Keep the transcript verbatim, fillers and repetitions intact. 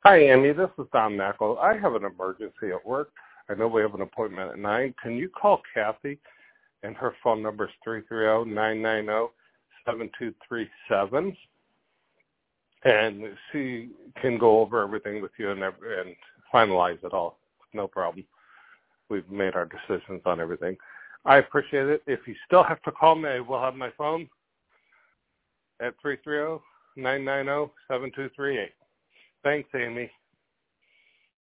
Hi, Amy. This is Don Mackel. I have an emergency at work. I know we have an appointment at nine. Can you call Kathy? And her phone number is three three zero, nine nine zero, seven two three seven. And she can go over everything with you and, and finalize it all. No problem. We've made our decisions on everything. I appreciate it. If you still have to call me, I will have my phone at three three zero, nine nine zero, seven two three eight. Thanks, Amy.